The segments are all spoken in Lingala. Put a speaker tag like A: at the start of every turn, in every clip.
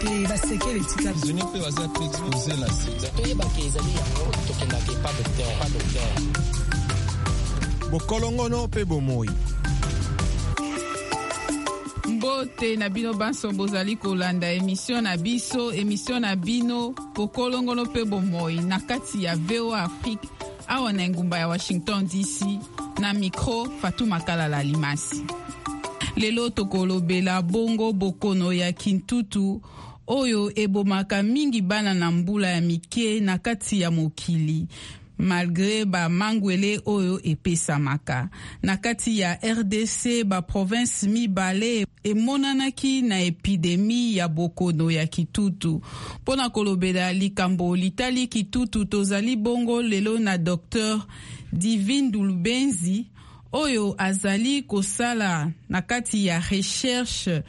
A: basekele tika
B: zoni pe baza pe exposé la sida
C: toyeba ke ezali yango tokendaka pas docteur
D: bokolongono pe bomoi.
E: Mbote na bino banso bozali kolanda émission na biso émission na bino bokolongono pe bomoi na kati ya VOA Afrique awa na ngumba ya Washington DC na micro Fatuma Kalala Limasi. Lelo tokolobela bongo bokono ya Kintutu oyo ebomaka mingi bana na mbula ya mike na kati ya mokili. Malgré ba mangwele oyo epesamaka. Na kati ya RDC ba province mibale emonanaki na epidemi ya bokono ya Kitutu. Pona kolobela likambo litali Kitutu tozali bongo lelo na Dr. Divine Ndulubenzi oyo azali kosala na kati ya recherche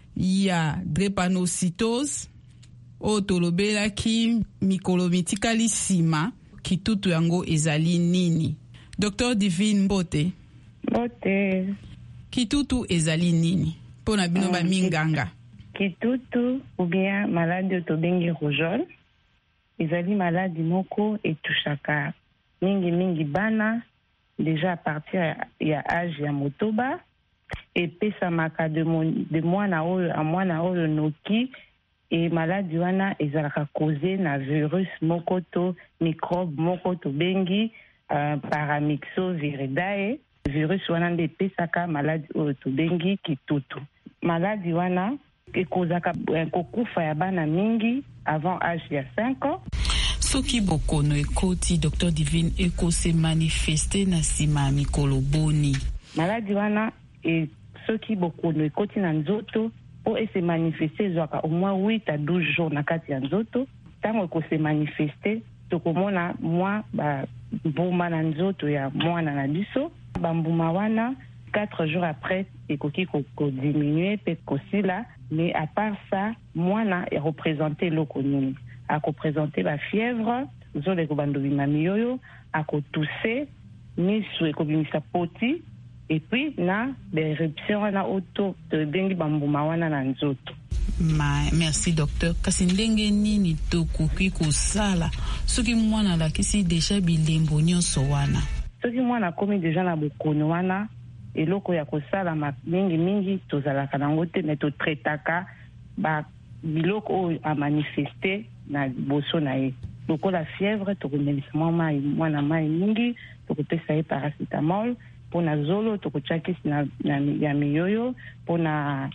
E: ya drépanocytose oyo tolobelaki mikolo mitikali sima Kitutu yango ezali nini. Dr. Divine Mbote.
F: Mbote.
E: Kitutu ezali nini? Pona bino ba minganga.
F: Kitutu ou bien maladie tobengi rougeole. Ezali maladie moko etushaka mingi bana déjà à partir ya âge ya motoba epesamaka de mwana oyo a mwana oyo noki. Et maladie wana ezalaka causé na virus moko to microbe moko to bengi paramyxoviridae. Virus wana nde pesaka maladie oyo to bengi Kitutu. Maladie wana ekozaka kokufa ya bana mingi avant âge ya 5 ans.
E: Soki bokono ekoti Dr. Divine eko se manifeste na sima mikolo boni.
F: Maladie wana soki bokono ekoti na nzoto o se manifester zoaka au moins 8 à 12 jours na kati ya nzoto. Tango ko se manifester tokomona mwa ba mbuma na nzoto ya mwana na biso. Ba mbuma wana 4 jours après ekoki ko diminuer pe kosila, mais à part ça mwana est représenté l'okonini. A ko présenter la fièvre, zole ko bandobima miyoyo, a ko tousser, ni sou ko bimisa poti. Et puis, na l'éruption na auto de bengi bambuma wana na nzoto.
E: Merci docteur. Kasi ndenge nini tokoki kosala soki mwana lakisi deja bilembo nyonso wana?
F: Soki mwana komi deja na bokono wana eloko ya kosala mingi tozalaka nango te mais totretaka ba biloko oyo a manifester na boso na ye. Lokola fièvre tokomelisa mwana mai mingi tokopesa ye paracetamol. Pona zolo tokochakisi ya miyoyo pona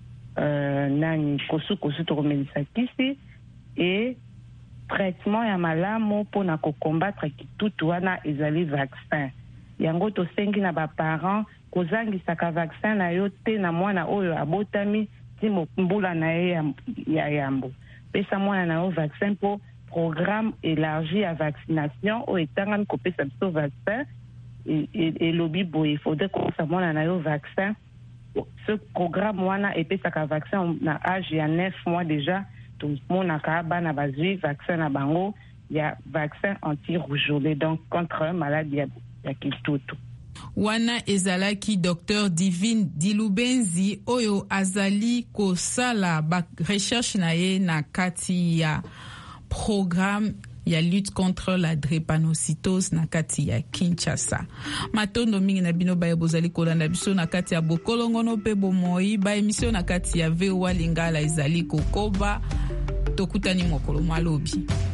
F: nani kosu tokomelisa kisi et traitement ya malamu pona ko combattre Kitutu wana ezali vaccin. Yango tosengi na ba parents kozangisaka vaccin na yo te na mwana oyo abotami ti mbula na ye ya yambo. Pesa mwana na yo vaccin po programme élargi à vaccination o etangami kopesa biso vaccin. Et lobby boy, il faudrait qu'on s'amène à un vaccin. Ce programme wana epesaka vaccin na âge ya 9 mois déjà. Tout le monde a kabana bazui vaccin na bango, il y a vaccin anti-rougeole donc contre maladie ya Kitutu.
E: Wana ezalaki Dr. Divine Ndulubenzi oyo azali kosala ba recherche na ye na kati ya programme ya lutte contre la drépanocytose na kati ya Kinshasa. Matondo mingi na bino baye bozali kolanda biso na kati ya bokolongono pe bomoi ba émission na kati ya VOA Lingala ezali kokoba tokutani mokolo malobi.